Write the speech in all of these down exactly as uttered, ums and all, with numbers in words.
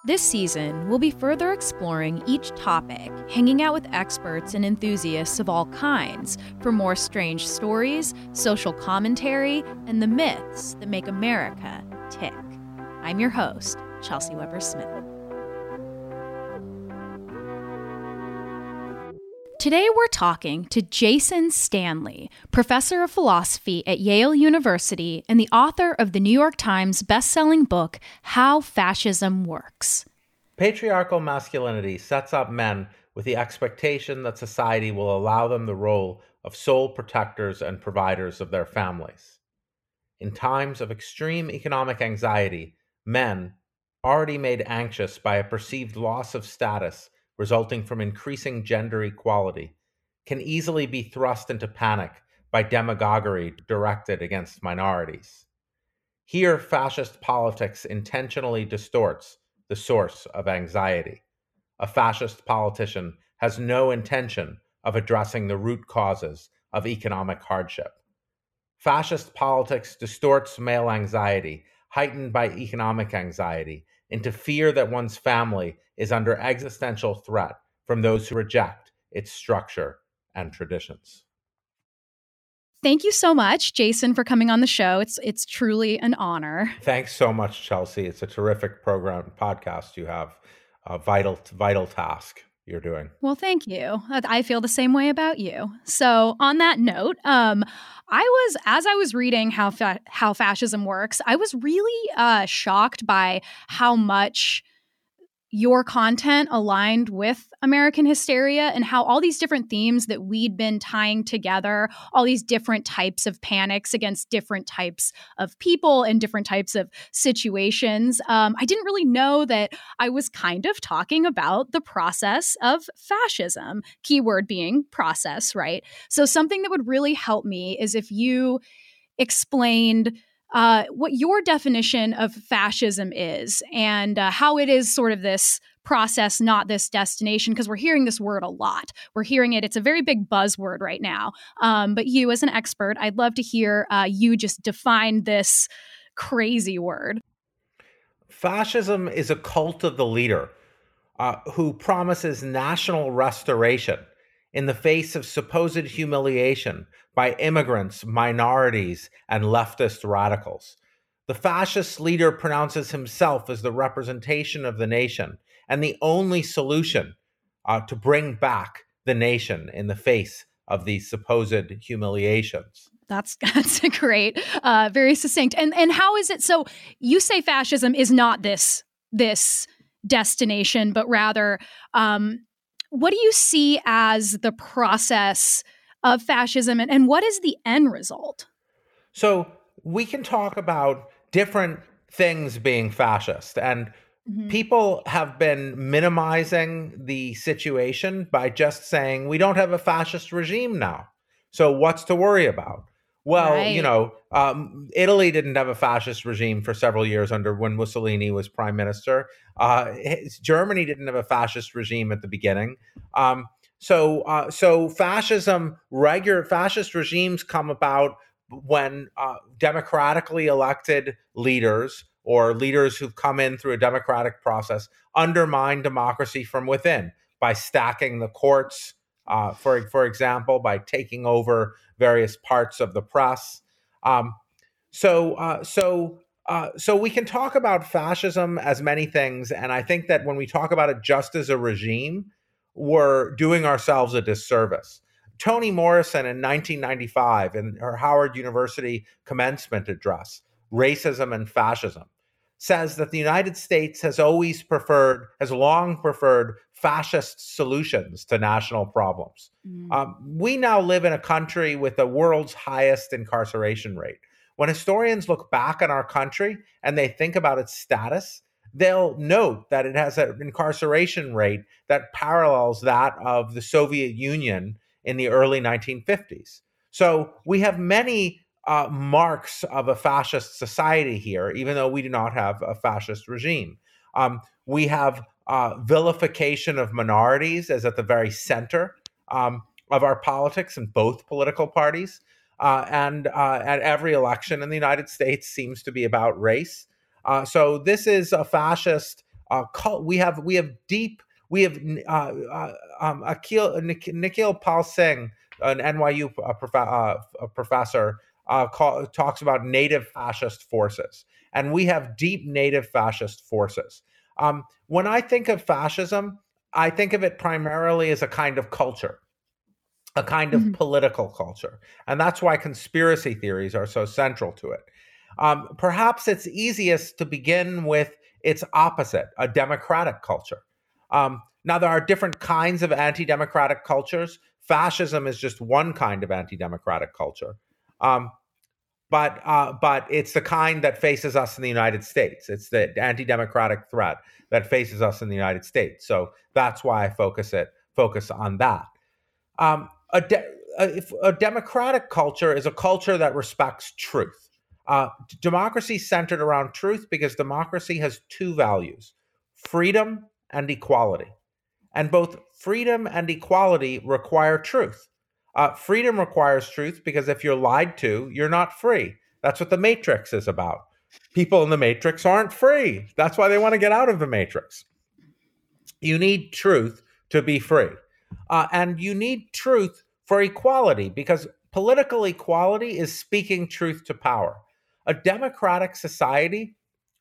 This season, we'll be further exploring each topic, hanging out with experts and enthusiasts of all kinds for more strange stories, social commentary, and the myths that make America tick. I'm your host, Chelsea Weber-Smith. Today we're talking to Jason Stanley, professor of philosophy at Yale University and the author of the New York Times best-selling book, How Fascism Works. Patriarchal masculinity sets up men with the expectation that society will allow them the role of sole protectors and providers of their families. In times of extreme economic anxiety, men, already made anxious by a perceived loss of status resulting from increasing gender equality, can easily be thrust into panic by demagoguery directed against minorities. Here, fascist politics intentionally distorts the source of anxiety. A fascist politician has no intention of addressing the root causes of economic hardship. Fascist politics distorts male anxiety, heightened by economic anxiety, into fear that one's family is under existential threat from those who reject its structure and traditions. Thank you so much, Jason, for coming on the show. It's it's truly an honor. Thanks so much, Chelsea. It's a terrific program, podcast you have. A vital, vital task you're doing. Well, thank you. I feel the same way about you. So on that note, um, I was, as I was reading how fa- how fascism works, I was really uh, shocked by how much your content aligned with American hysteria and how all these different themes that we'd been tying together, all these different types of panics against different types of people and different types of situations. Um, I didn't really know that I was kind of talking about the process of fascism, keyword being process, right? So something that would really help me is if you explained Uh, what your definition of fascism is and uh, how it is sort of this process, not this destination, because we're hearing this word a lot. We're hearing it. It's a very big buzzword right now. Um, but you as an expert, I'd love to hear uh, you just define this crazy word. Fascism is a cult of the leader uh, who promises national restoration in the face of supposed humiliation by immigrants, minorities, and leftist radicals. The fascist leader pronounces himself as the representation of the nation and the only solution uh, to bring back the nation in the face of these supposed humiliations. That's that's great, uh, very succinct. And and how is it? So you say fascism is not this this destination, but rather. Um, What do you see as the process of fascism, and, and what is the end result? So we can talk about different things being fascist, and mm-hmm. people have been minimizing the situation by just saying, we don't have a fascist regime now. So what's to worry about? Well, right. you know, um, Italy didn't have a fascist regime for several years under when Mussolini was prime minister. Uh, Germany didn't have a fascist regime at the beginning. Um, so, uh, so fascism, regular fascist regimes come about when uh, democratically elected leaders or leaders who've come in through a democratic process undermine democracy from within by stacking the courts. Uh, for for example, by taking over various parts of the press. Um, so uh, so uh, so we can talk about fascism as many things, and I think that when we talk about it just as a regime, we're doing ourselves a disservice. Toni Morrison in nineteen ninety-five, in her Howard University commencement address, Racism and Fascism, says that the United States has always preferred, has long preferred fascist solutions to national problems. Mm. Um, we now live in a country with the world's highest incarceration rate. When historians look back on our country and they think about its status, they'll note that it has an incarceration rate that parallels that of the Soviet Union in the early nineteen fifties. So we have many Uh, marks of a fascist society here, even though we do not have a fascist regime. Um, we have uh, vilification of minorities as at the very center um, of our politics in both political parties. Uh, and uh, at every election in the United States seems to be about race. Uh, so this is a fascist uh, cult, we have we have deep we have uh, uh, um, Akil, Nikhil Pal Singh, an N Y U uh, prof- uh, professor, uh, call, talks about native fascist forces, and we have deep native fascist forces. Um, when I think of fascism, I think of it primarily as a kind of culture, a kind of mm-hmm. political culture. And that's why conspiracy theories are so central to it. Um, perhaps it's easiest to begin with its opposite, a democratic culture. Um, now, there are different kinds of anti-democratic cultures. Fascism is just one kind of anti-democratic culture. Um, But uh, but it's the kind that faces us in the United States. It's the anti-democratic threat that faces us in the United States. So that's why I focus it focus on that. Um, a, de- a, a democratic culture is a culture that respects truth. Uh, democracy is centered around truth because democracy has two values: freedom and equality. And both freedom and equality require truth. Uh, freedom requires truth because if you're lied to, you're not free. That's what the Matrix is about. People in the Matrix aren't free. That's why they want to get out of the Matrix. You need truth to be free. Uh, and you need truth for equality because political equality is speaking truth to power. A democratic society,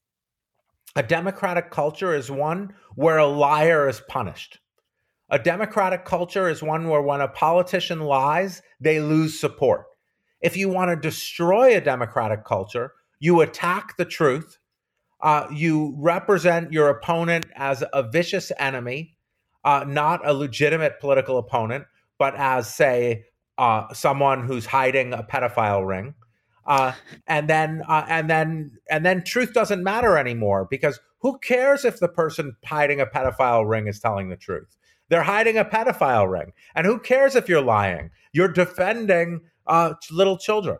a democratic culture is one where a liar is punished. A democratic culture is one where when a politician lies, they lose support. If you want to destroy a democratic culture, you attack the truth. Uh, you represent your opponent as a vicious enemy, uh, not a legitimate political opponent, but as, say, uh, someone who's hiding a pedophile ring. Uh, and then, uh, and then, and then, truth doesn't matter anymore because who cares if the person hiding a pedophile ring is telling the truth? They're hiding a pedophile ring. And who cares if you're lying? You're defending uh, little children.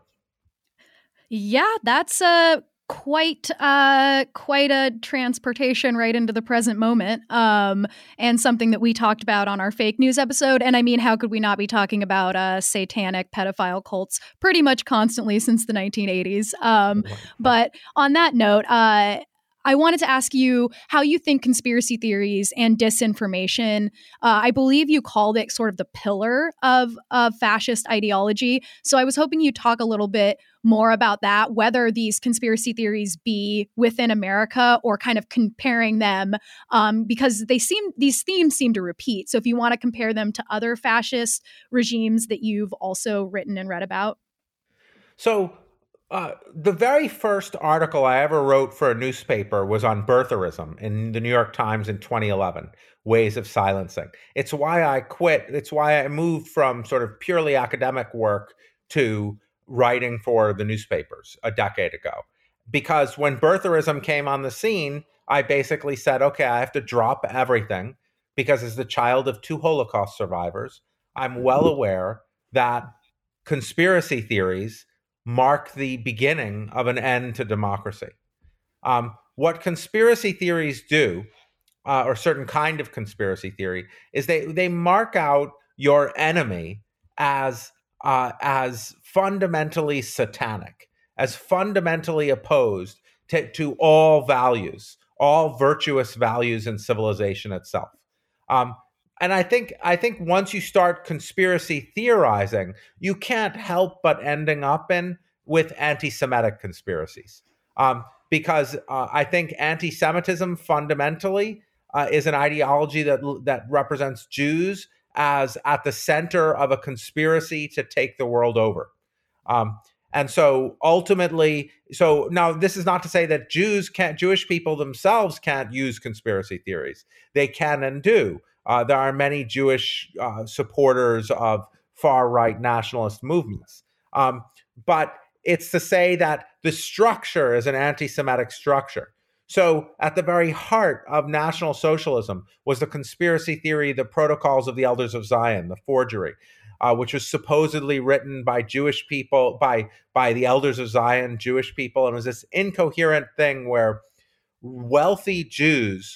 Yeah, that's a quite uh, quite a transportation right into the present moment, um, and something that we talked about on our fake news episode. And I mean, how could we not be talking about uh, satanic pedophile cults pretty much constantly since the nineteen eighties? Um, but on that note, uh, I wanted to ask you how you think conspiracy theories and disinformation, uh, I believe you called it sort of the pillar of, of fascist ideology. So I was hoping you'd talk a little bit more about that, whether these conspiracy theories be within America or kind of comparing them, um, because they seem these themes seem to repeat. So if you want to compare them to other fascist regimes that you've also written and read about. So Uh, the very first article I ever wrote for a newspaper was on birtherism in the New York Times in twenty eleven, Ways of Silencing. It's why I quit. It's why I moved from sort of purely academic work to writing for the newspapers a decade ago. Because when birtherism came on the scene, I basically said, okay, I have to drop everything because as the child of two Holocaust survivors, I'm well aware that conspiracy theories mark the beginning of an end to democracy. Um, what conspiracy theories do, uh, or certain kind of conspiracy theory, is they they mark out your enemy as uh, as fundamentally satanic, as fundamentally opposed to, to all values, all virtuous values in civilization itself. Um, and I think I think once you start conspiracy theorizing, you can't help but ending up in with anti-Semitic conspiracies, um, because uh, I think anti-Semitism fundamentally uh, is an ideology that that represents Jews as at the center of a conspiracy to take the world over. Um, and so ultimately, so now this is not to say that Jews can't, Jewish people themselves can't use conspiracy theories. They can and do. Uh, there are many Jewish uh, supporters of far-right nationalist movements. Um, but it's to say that the structure is an anti-Semitic structure. So at the very heart of National Socialism was the conspiracy theory, the Protocols of the Elders of Zion, the forgery, uh, which was supposedly written by Jewish people, by, by the Elders of Zion, Jewish people. And it was this incoherent thing where wealthy Jews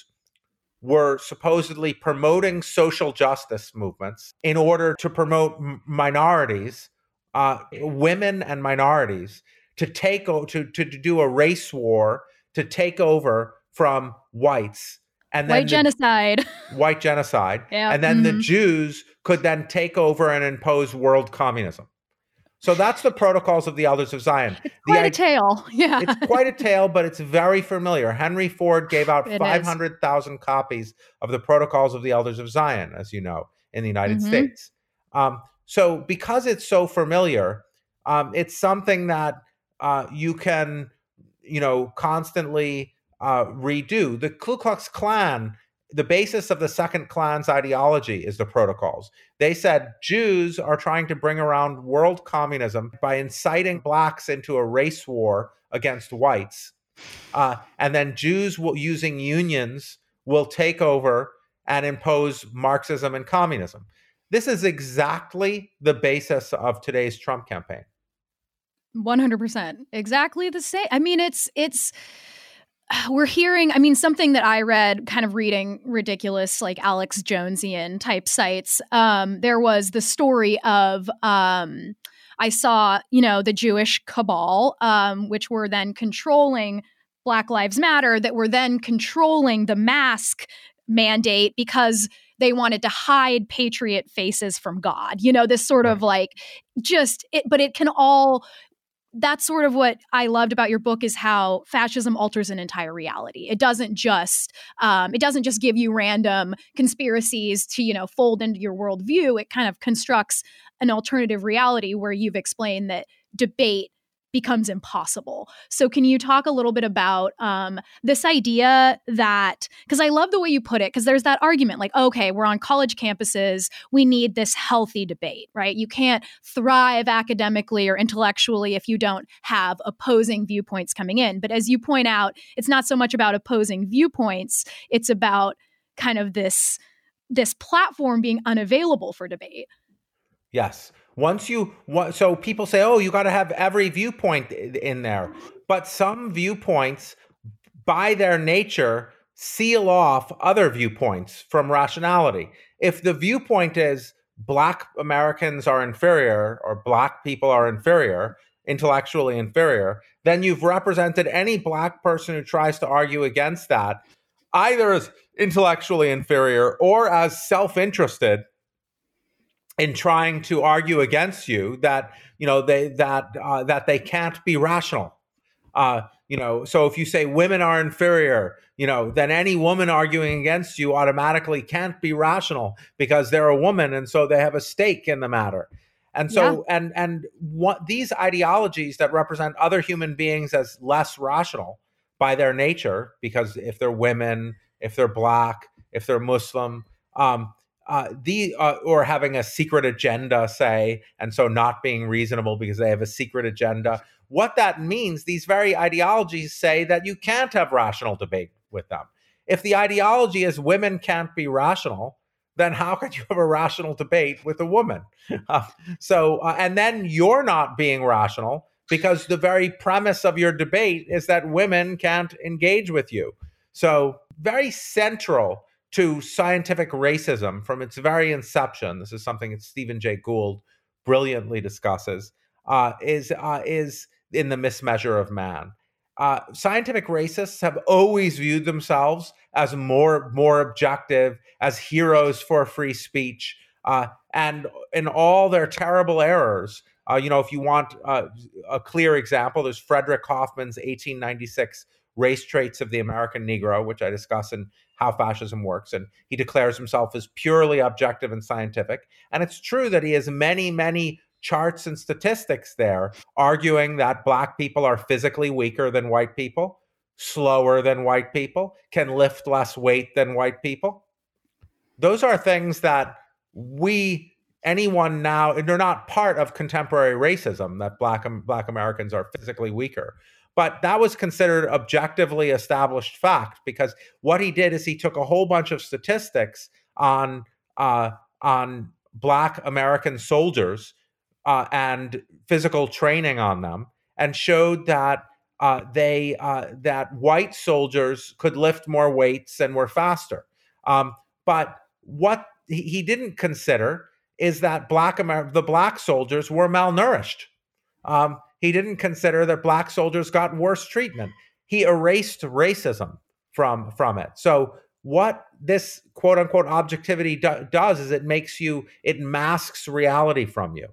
were supposedly promoting social justice movements in order to promote m- minorities, uh, women and minorities, to take o- to, to to do a race war to take over from whites And white then genocide. The, white genocide. Yeah. And then mm-hmm. the Jews could then take over and impose world communism. So that's the Protocols of the Elders of Zion. It's the, quite a tale. Yeah. It's quite a tale, but it's very familiar. Henry Ford gave out five hundred thousand copies of the Protocols of the Elders of Zion, as you know, in the United mm-hmm. States. Um, so because it's so familiar, um, it's something that uh, you can, you know, constantly uh, redo. The Ku Klux Klan, the basis of the Second Klan's ideology is the Protocols. They said Jews are trying to bring around world communism by inciting blacks into a race war against whites. Uh, and then Jews will, using unions will take over and impose Marxism and communism. This is exactly the basis of today's Trump campaign. one hundred percent. Exactly the same. I mean, it's, it's, we're hearing, I mean, something that I read kind of reading ridiculous, like Alex Jonesian type sites. Um, there was the story of, um, I saw, you know, the Jewish cabal, um, which were then controlling Black Lives Matter, that were then controlling the mask mandate because they wanted to hide patriot faces from God. You know, this sort of like just, it, but it can all, that's sort of what I loved about your book is how fascism alters an entire reality. It doesn't just, um, it doesn't just give you random conspiracies to, you know, fold into your worldview. It kind of constructs an alternative reality where you've explained that debate becomes impossible. So can you talk a little bit about um, this idea that, because I love the way you put it, because there's that argument like, okay, we're on college campuses, we need this healthy debate, right? You can't thrive academically or intellectually if you don't have opposing viewpoints coming in. But as you point out, it's not so much about opposing viewpoints, it's about kind of this, this platform being unavailable for debate. Yes. Once you, so people say, oh, you got to have every viewpoint in there. But some viewpoints, by their nature, seal off other viewpoints from rationality. If the viewpoint is Black Americans are inferior or Black people are inferior, intellectually inferior, then you've represented any Black person who tries to argue against that, either as intellectually inferior or as self-interested in trying to argue against you that, you know, they that uh, that they can't be rational. Uh, you know, so if you say women are inferior, you know, then any woman arguing against you automatically can't be rational because they're a woman and so they have a stake in the matter. And so, yeah. and and what these ideologies that represent other human beings as less rational by their nature, because if they're women, if they're Black, if they're Muslim, um, Uh, the uh, or having a secret agenda, say, and so not being reasonable because they have a secret agenda. What that means, these very ideologies say that you can't have rational debate with them. If the ideology is women can't be rational, then how could you have a rational debate with a woman? Uh, so, uh, and then you're not being rational because the very premise of your debate is that women can't engage with you. So, very central to scientific racism from its very inception, this is something that Stephen Jay Gould brilliantly discusses, uh, is uh, is in The Mismeasure of Man. Uh, scientific racists have always viewed themselves as more, more objective, as heroes for free speech, uh, and in all their terrible errors. Uh, you know, if you want uh, a clear example, there's Frederick Hoffman's eighteen ninety-six Race Traits of the American Negro, which I discuss in How Fascism Works. And he declares himself as purely objective and scientific. And it's true that he has many, many charts and statistics there arguing that Black people are physically weaker than white people, slower than white people, can lift less weight than white people. Those are things that we, anyone now, they're not part of contemporary racism, that Black, Black Americans are physically weaker. But that was considered objectively established fact because what he did is he took a whole bunch of statistics on uh, on Black American soldiers uh, and physical training on them, and showed that uh, they uh, that white soldiers could lift more weights and were faster. Um, but what he didn't consider is that Black Amer- the Black soldiers were malnourished. Um, He didn't consider that Black soldiers got worse treatment. He erased racism from, from it. So what this quote unquote objectivity do- does is it makes you, it masks reality from you.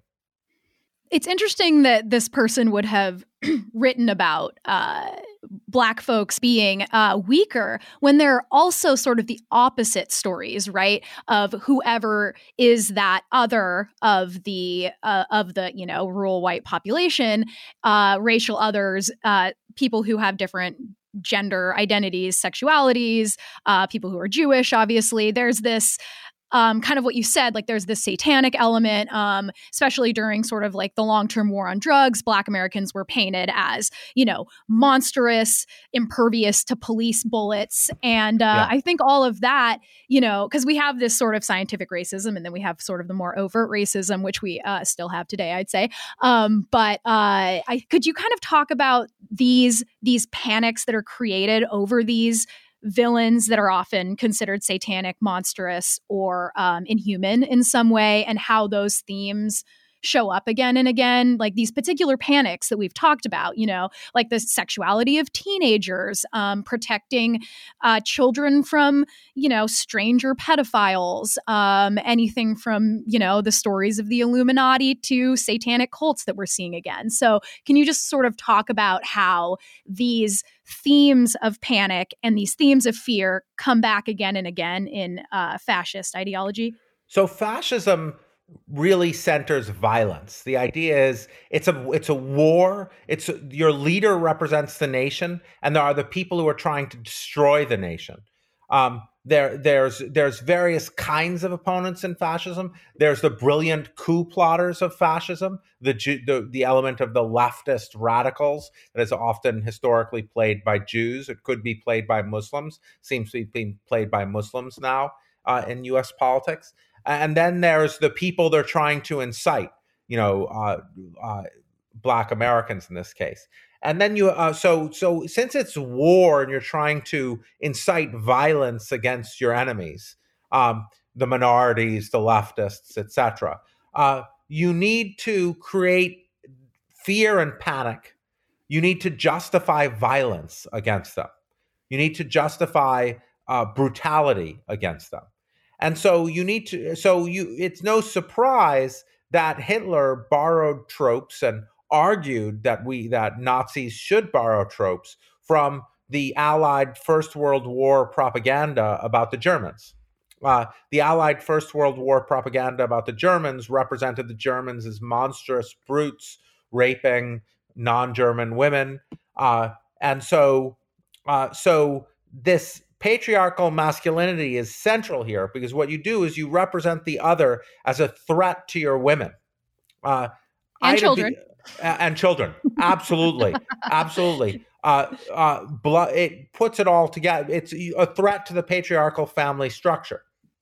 It's interesting that this person would have written about uh, Black folks being uh, weaker when there are also sort of the opposite stories, right? Of whoever is that other of the uh, of the you know rural white population, uh, racial others, uh, people who have different gender identities, sexualities, uh, people who are Jewish. Obviously, there's this. Um, kind of what you said, like there's this satanic element, um, especially during sort of like the long-term war on drugs. Black Americans were painted as, you know, monstrous, impervious to police bullets. And uh, yeah. I think all of that, you know, because we have this sort of scientific racism and then we have sort of the more overt racism, which we uh, still have today, I'd say. Um, but uh, I, could you kind of talk about these, these panics that are created over these villains that are often considered satanic, monstrous, or um, inhuman in some way, and how those themes show up again and again, like these particular panics that we've talked about, you know, like the sexuality of teenagers, um, protecting uh, children from, you know, stranger pedophiles, um, anything from, you know, the stories of the Illuminati to satanic cults that we're seeing again. So can you just sort of talk about how these themes of panic and these themes of fear come back again and again in uh, fascist ideology? So fascism really centers violence. The idea is it's a it's a war. It's a, your leader represents the nation, and there are the people who are trying to destroy the nation. Um, there there's there's various kinds of opponents in fascism. There's the brilliant coup plotters of fascism, the the, the element of the leftist radicals that is often historically played by Jews. It could be played by Muslims. Seems to be being played by Muslims now uh, in U S politics. And then there's the people they're trying to incite, you know, uh, uh, Black Americans in this case. And then you, uh, so so since it's war and you're trying to incite violence against your enemies, um, the minorities, the leftists, et cetera, uh, you need to create fear and panic. You need to justify violence against them. You need to justify uh, brutality against them. And so you need to, so you, it's no surprise that Hitler borrowed tropes and argued that we, that Nazis should borrow tropes from the Allied First World War propaganda about the Germans. Uh, the Allied First World War propaganda about the Germans represented the Germans as monstrous brutes raping non-German women. Uh, and so, uh, so this patriarchal masculinity is central here, because what you do is you represent the other as a threat to your women. Uh, and children. Be, uh, and children. Absolutely. Absolutely. Uh, uh, blo- it puts it all together. It's a threat to the patriarchal family structure.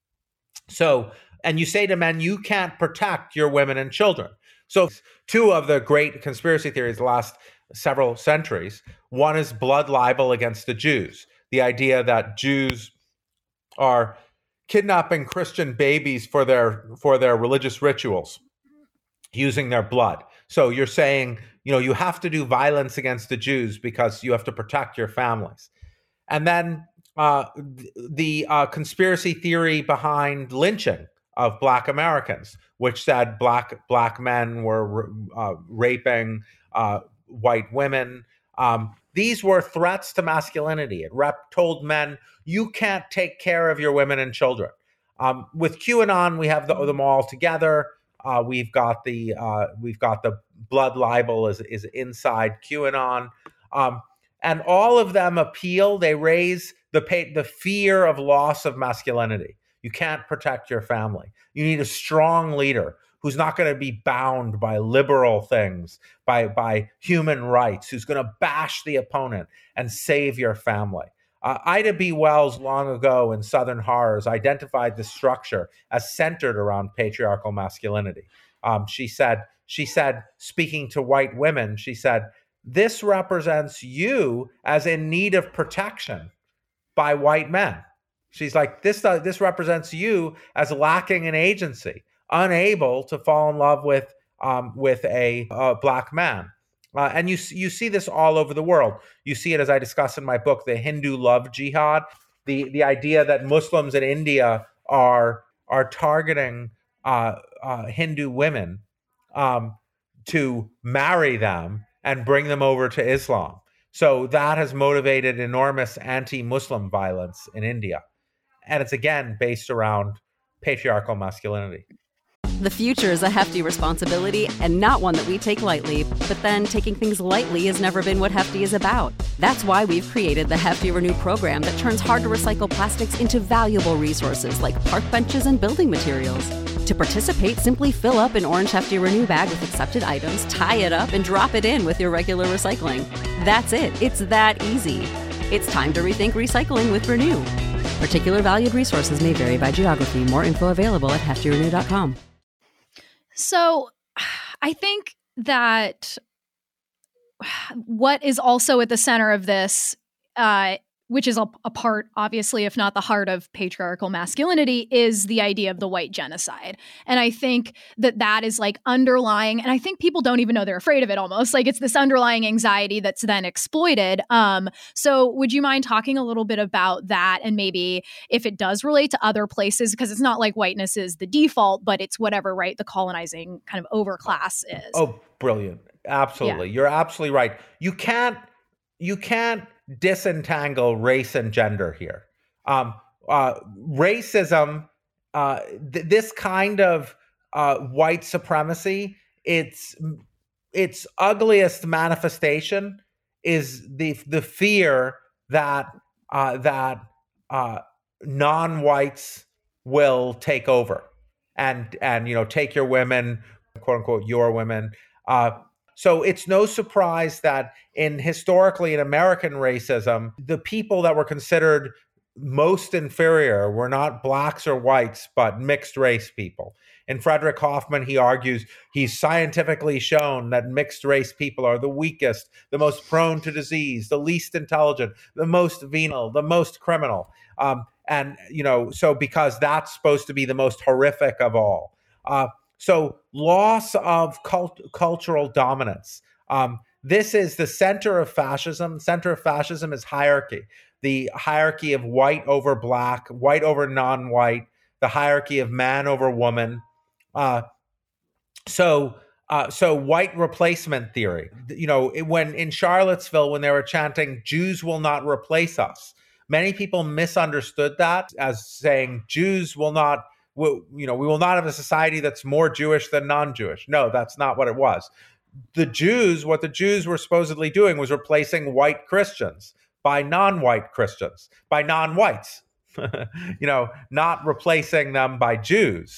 So, and you say to men, you can't protect your women and children. So two of the great conspiracy theories the last several centuries, one is blood libel against the Jews. The idea that Jews are kidnapping Christian babies for their for their religious rituals, using their blood. So you're saying, you know, you have to do violence against the Jews because you have to protect your families. And then uh, the uh, conspiracy theory behind lynching of Black Americans, which said black black men were uh, raping uh, white women. Um, These were threats to masculinity. It rep told men, you can't take care of your women and children. Um, with QAnon, we have the, them all together. Uh, we've got the uh, we've got the blood libel is is inside QAnon, um, and all of them appeal. They raise the pay, the fear of loss of masculinity. You can't protect your family. You need a strong leader who's not going to be bound by liberal things, by, by human rights, who's going to bash the opponent and save your family. Uh, Ida B. Wells long ago in Southern Horrors identified the structure as centered around patriarchal masculinity. Um, she said, she said, speaking to white women, she said, this represents you as in need of protection by white men. She's like, this, uh, this represents you as lacking in agency, unable to fall in love with um, with a, a Black man. Uh, and you you see this all over the world. You see it, as I discuss in my book, the Hindu love jihad. the the idea that Muslims in India are are targeting uh, uh, Hindu women um, to marry them and bring them over to Islam. So that has motivated enormous anti-Muslim violence in India. And it's, again, based around patriarchal masculinity. The future is a hefty responsibility and not one that we take lightly. But then taking things lightly has never been what Hefty is about. That's why we've created the Hefty Renew program that turns hard-to-recycle plastics into valuable resources like park benches and building materials. To participate, simply fill up an orange Hefty Renew bag with accepted items, tie it up, and drop it in with your regular recycling. That's it. It's that easy. It's time to rethink recycling with Renew. Particular valued resources may vary by geography. More info available at hefty renew dot com. So I think that what is also at the center of this, uh, which is a, a part, obviously, if not the heart of patriarchal masculinity, is the idea of the white genocide. And I think that that is like underlying, and I think people don't even know they're afraid of it almost. Like it's this underlying anxiety that's then exploited. Um, so would you mind talking a little bit about that and maybe if it does relate to other places? Because it's not like whiteness is the default, but it's whatever, right, the colonizing kind of overclass is. Oh, brilliant. Absolutely. Yeah. You're absolutely right. You can't, you can't disentangle race and gender here. Um, uh, racism, uh, th- this kind of uh, white supremacy, its its ugliest manifestation is the the fear that uh, that uh, non-whites will take over and and you know take your women, quote unquote, your women. Uh, So it's no surprise that in historically in American racism, the people that were considered most inferior were not blacks or whites, but mixed race people. In Frederick Hoffman, he argues he's scientifically shown that mixed race people are the weakest, the most prone to disease, the least intelligent, the most venal, the most criminal. Um, and, you know, so because that's supposed to be the most horrific of all. Uh, So loss of cult- cultural dominance. Um, this is the center of fascism. Center of fascism is hierarchy. The hierarchy of white over black, white over non-white, the hierarchy of man over woman. Uh, so, uh, so white replacement theory. You know, it, when in Charlottesville, when they were chanting, "Jews will not replace us," many people misunderstood that as saying Jews will not. We, you know, we will not have a society that's more Jewish than non-Jewish. No, that's not what it was. The Jews, what the Jews were supposedly doing was replacing white Christians by non-white Christians, by non-whites, you know, not replacing them by Jews.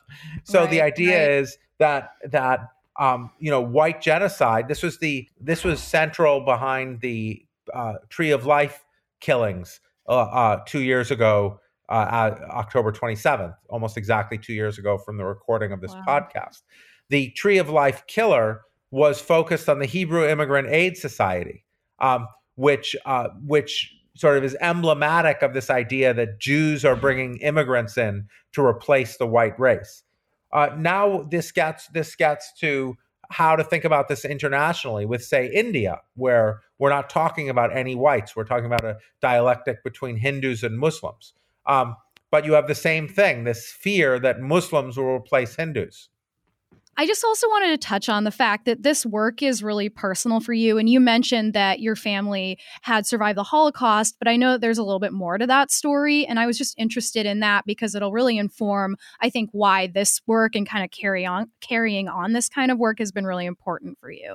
So right, the idea right. is that, that um, you know, white genocide, this was the, this was central behind the uh, Tree of Life killings uh, uh, two years ago, Uh, October twenty-seventh, almost exactly two years ago from the recording of this Wow. podcast. The Tree of Life killer was focused on the Hebrew Immigrant Aid Society, um, which uh, which sort of is emblematic of this idea that Jews are bringing immigrants in to replace the white race. Uh, now this gets this gets to how to think about this internationally with, say, India, where we're not talking about any whites. We're talking about a dialectic between Hindus and Muslims. Um, but you have the same thing, this fear that Muslims will replace Hindus. I just also wanted to touch on the fact that this work is really personal for you. And you mentioned that your family had survived the Holocaust, but I know that there's a little bit more to that story. And I was just interested in that because it'll really inform, I think, why this work and kind of carry on carrying on this kind of work has been really important for you.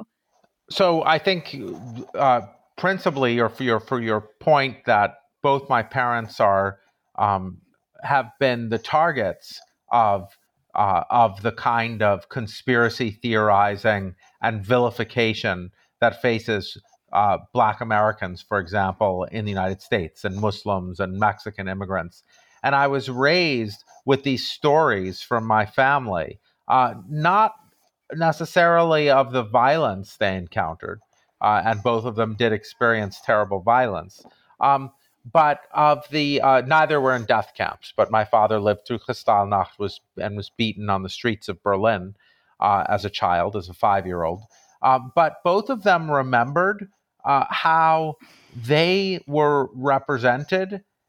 So I think uh, principally, or for your, for your point that both my parents are Um, have been the targets of uh, of the kind of conspiracy theorizing and vilification that faces uh, Black Americans, for example, in the United States, and Muslims and Mexican immigrants. And I was raised with these stories from my family, uh, not necessarily of the violence they encountered, uh, and both of them did experience terrible violence. Um, But of the uh, neither were in death camps. But my father lived through Kristallnacht, was and was beaten on the streets of Berlin uh, as a child, as a five-year-old. Uh, but both of them remembered uh, how they were represented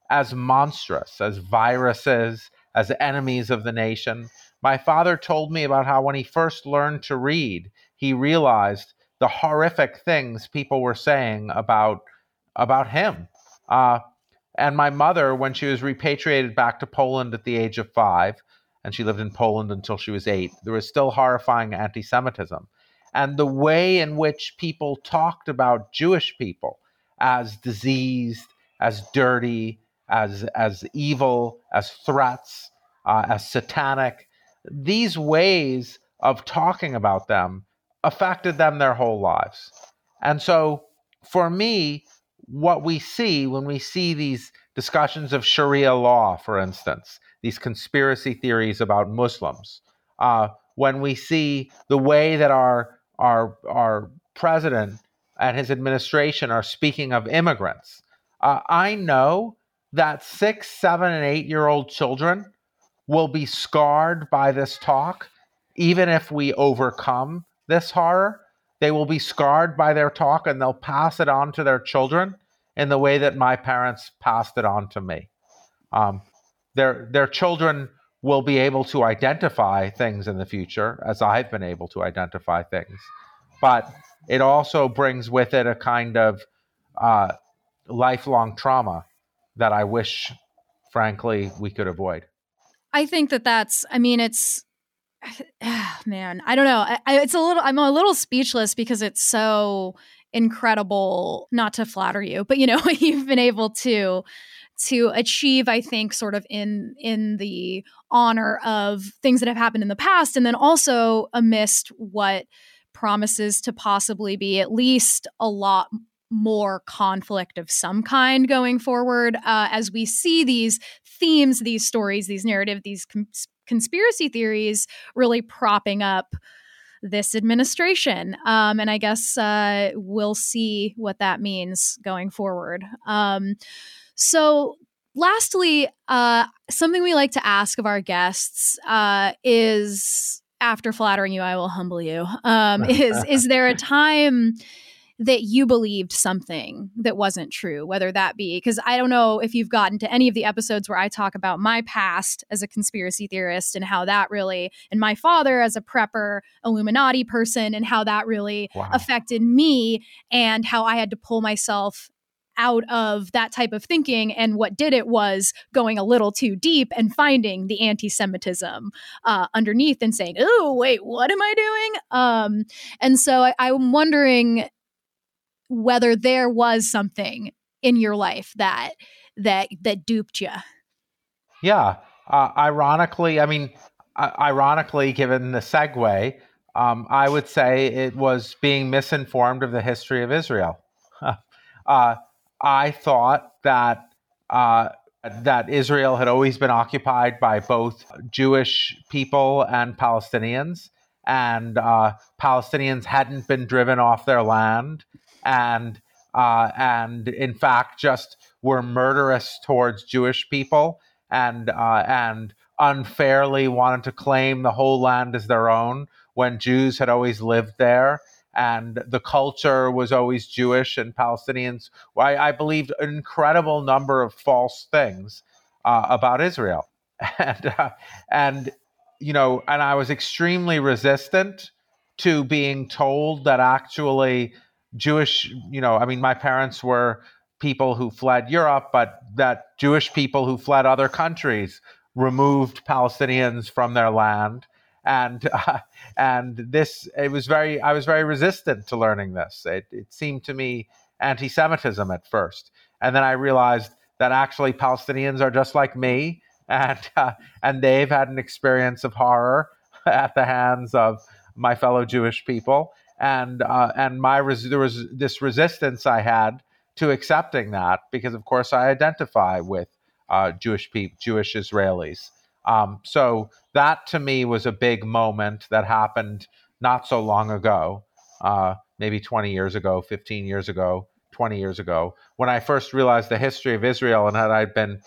as monstrous, as viruses, as enemies of the nation. My father told me about how when he first learned to read, he realized the horrific things people were saying about, about him. Uh, and my mother, when she was repatriated back to Poland at the age of five, and she lived in Poland until she was eight, there was still horrifying anti-Semitism. And the way in which people talked about Jewish people as diseased, as dirty, as, as evil, as threats, uh, as satanic, these ways of talking about them affected them their whole lives. And so for me, what we see when we see these discussions of Sharia law, for instance, these conspiracy theories about Muslims, uh, when we see the way that our, our, our president and his administration are speaking of immigrants, uh, I know that six, seven, and eight-year-old children will be scarred by this talk, even if we overcome this horror. They will be scarred by their talk, and they'll pass it on to their children in the way that my parents passed it on to me. Um, their their children will be able to identify things in the future, as I've been able to identify things. But it also brings with it a kind of uh, lifelong trauma that I wish, frankly, we could avoid. I think that that's, I mean, it's, man, I don't know. I, I, it's a little, I'm a little speechless because it's so incredible, not to flatter you, but you know, you've been able to, to achieve, I think, sort of in, in the honor of things that have happened in the past. And then also amidst what promises to possibly be at least a lot more conflict of some kind going forward, uh, as we see these themes, these stories, these narrative, these cons- conspiracy theories really propping up this administration. Um, and I guess uh, we'll see what that means going forward. Um, so lastly, uh, something we like to ask of our guests uh, is, after flattering you, I will humble you, um, is, is there a time that you believed something that wasn't true, whether that be, because I don't know if you've gotten to any of the episodes where I talk about my past as a conspiracy theorist and how that really, and my father as a prepper Illuminati person, and how that really wow. affected me, and how I had to pull myself out of that type of thinking. And what did it was going a little too deep and finding the anti-Semitism uh, underneath and saying, oh, wait, what am I doing? Um, and so I, I'm wondering whether there was something in your life that that that duped you. Yeah. Uh, ironically, I mean, uh, ironically, given the segue, um, I would say it was being misinformed of the history of Israel. uh, I thought that uh, that Israel had always been occupied by both Jewish people and Palestinians, and uh, Palestinians hadn't been driven off their land. And uh, and in fact, just were murderous towards Jewish people, and uh, and unfairly wanted to claim the whole land as their own when Jews had always lived there, and the culture was always Jewish and Palestinians. I, I believed an incredible number of false things uh, about Israel, and uh, and you know, and I was extremely resistant to being told that actually Jewish, you know, I mean, my parents were people who fled Europe, but that Jewish people who fled other countries removed Palestinians from their land. And uh, and this, it was very, I was very resistant to learning this. It, it seemed to me anti-Semitism at first. And then I realized that actually Palestinians are just like me, and uh, and they've had an experience of horror at the hands of my fellow Jewish people. And uh, and my res- there was this resistance I had to accepting that, because of course I identify with uh, Jewish people, Jewish Israelis. Um, so that to me was a big moment that happened not so long ago, uh, maybe twenty years ago, fifteen years ago, twenty years ago, when I first realized the history of Israel, and had I been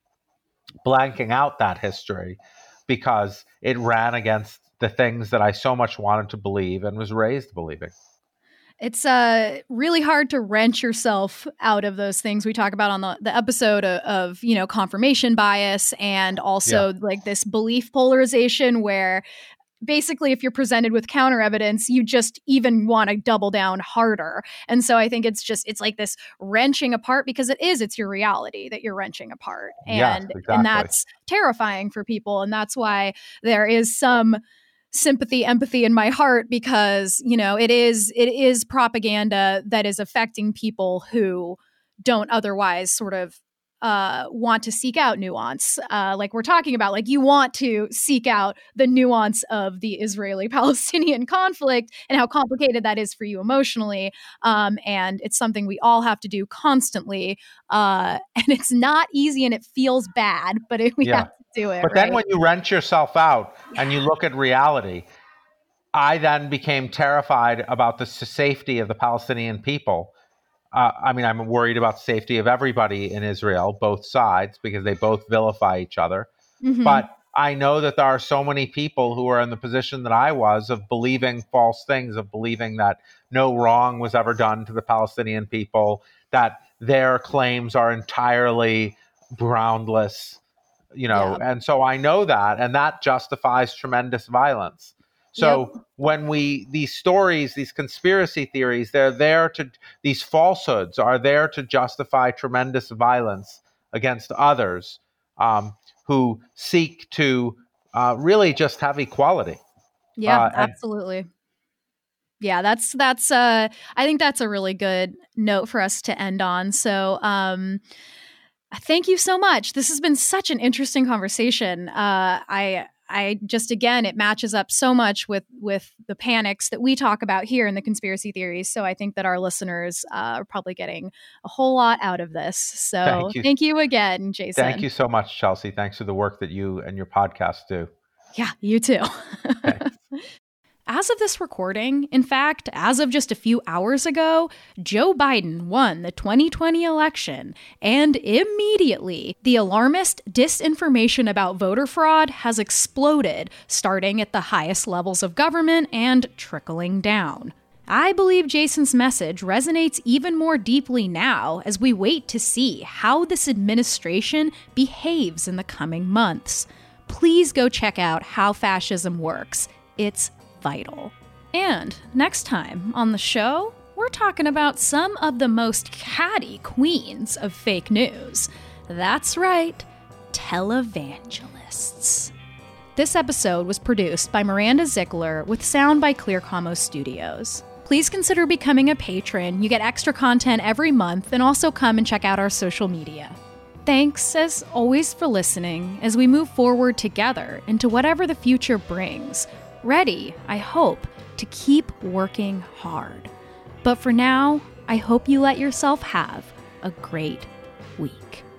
blanking out that history because it ran against the things that I so much wanted to believe and was raised believing. It's uh, really hard to wrench yourself out of those things we talk about on the, the episode of, of, you know, confirmation bias and also yeah. like this belief polarization where basically if you're presented with counter evidence, you just even want to double down harder. And so I think it's just, it's like this wrenching apart because it is, it's your reality that you're wrenching apart. And, yes, exactly. and that's terrifying for people. And that's why there is some sympathy, empathy in my heart because, you know, it is it is propaganda that is affecting people who don't otherwise sort of uh, want to seek out nuance. Uh, like we're talking about, like you want to seek out the nuance of the Israeli-Palestinian conflict and how complicated that is for you emotionally. Um, and it's something we all have to do constantly. Uh, and it's not easy and it feels bad, but it, we yeah. have to do it. But right? then when you wrench yourself out yeah. and you look at reality, I then became terrified about the safety of the Palestinian people. Uh, I mean, I'm worried about the safety of everybody in Israel, both sides, because they both vilify each other. Mm-hmm. But I know that there are so many people who are in the position that I was of believing false things, of believing that no wrong was ever done to the Palestinian people, that their claims are entirely groundless, you know. Yeah. And so I know that, and that justifies tremendous violence. So yep. when we, these stories, these conspiracy theories, they're there to, these falsehoods are there to justify tremendous violence against others um, who seek to uh, really just have equality. Yeah, uh, and- absolutely. Yeah, that's, that's, uh, I think that's a really good note for us to end on. So, um, thank you so much. This has been such an interesting conversation. Uh, I, I just, again, it matches up so much with with the panics that we talk about here in the conspiracy theories. So I think that our listeners uh, are probably getting a whole lot out of this. So thank you, thank you again, Jason. Thank you so much, Chelsea. Thanks for the work that you and your podcast do. Yeah, you too. As of this recording, in fact, as of just a few hours ago, Joe Biden won the twenty twenty election, and immediately the alarmist disinformation about voter fraud has exploded, starting at the highest levels of government and trickling down. I believe Jason's message resonates even more deeply now as we wait to see how this administration behaves in the coming months. Please go check out How Fascism Works. It's vital. And next time on the show, we're talking about some of the most catty queens of fake news. That's right, televangelists. This episode was produced by Miranda Zickler with sound by Clear Commo Studios. Please consider becoming a patron. You get extra content every month and also come and check out our social media. Thanks, as always, for listening as we move forward together into whatever the future brings. Ready, I hope, to keep working hard. But for now, I hope you let yourself have a great week.